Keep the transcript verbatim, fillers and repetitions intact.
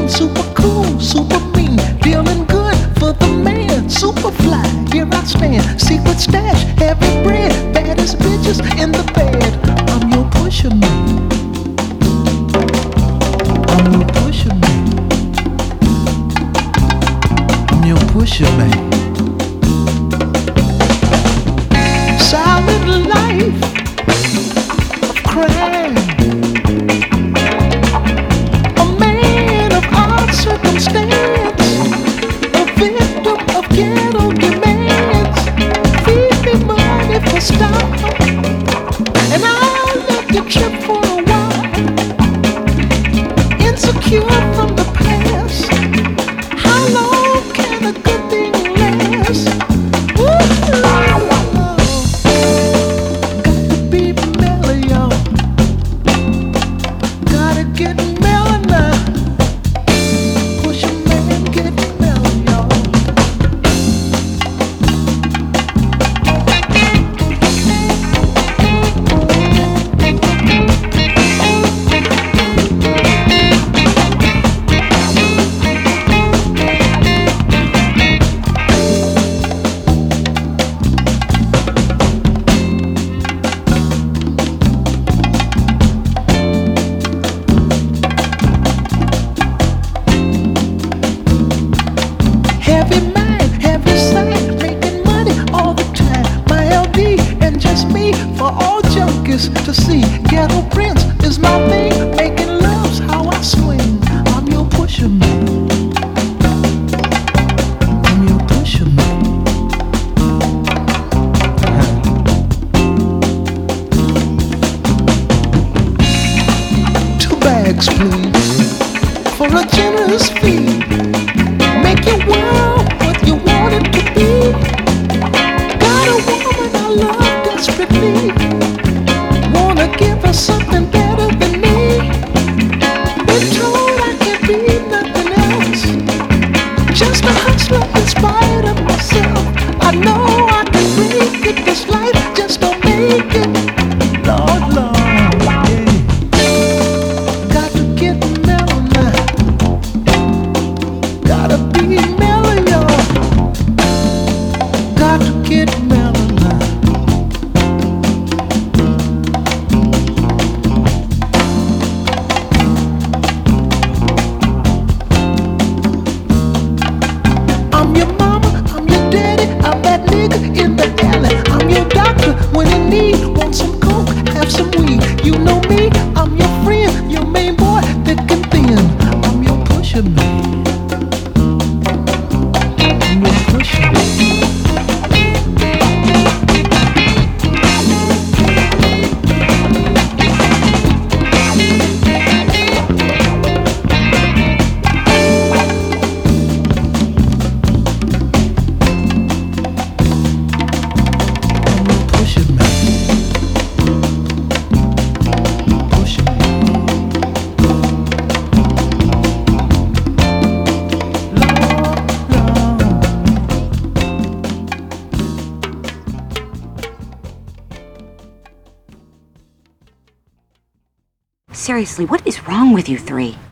feeling super cool, super mean, feeling good for the man, super fly. Here I stand, secret stash, heavy bread, baddest bitches in the bed. I'm your pusher man. I'm your pusher man. I'm your pusher man. Silent life of crime. A man of odd circumstance, a victim of ghetto demands. Feed me money for style, and I'll let you trip for a while. Insecure from the past, how long can a good thing last? Ooh. Heavy mind, heavy sight, making money all the time. My L D and just me for all junkies to see. Ghetto Prince is my thing, making love's how I swing. I'm your pusher man. I'm your pusher man. Two bags, please, for a generous fee. Make your world what you want it to be. Got a woman I love desperately. Wanna give her something better than me. Been told I can't be nothing else. Just a hustler in spite of myself. I know I can break it. This life just don't make it. Lord, Lord, yeah. Got to get mellow now. Gotta be mellow, y'all. Got to get mellow now. I'm your mama, I'm your daddy, I'm that nigga in the alley. I'm your doctor when in need. Want some coke, have some weed. You know me, I'm your friend, your main boy, thick and thin. I'm your pusher man. Seriously, what is wrong with you three?